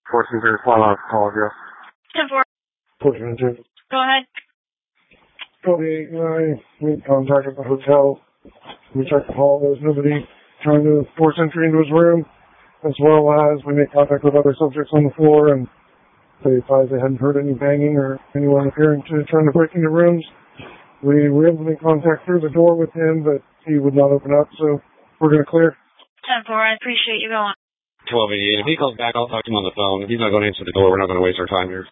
Fortune 3 file off call address. 10-4. Fortune 2. Go ahead. 48-9, we contacted the hotel. We checked the hall. There was nobody trying to force entry into his room, as well as we made contact with other subjects on the floor, and they advised they hadn't heard any banging or anyone appearing to trying to break into rooms. We were able to make contact through the door with him, but he would not open up, so we're going to clear. 10-4, I appreciate you going. 1288. If he calls back, I'll talk to him on the phone. If he's not going to answer the door, we're not going to waste our time here.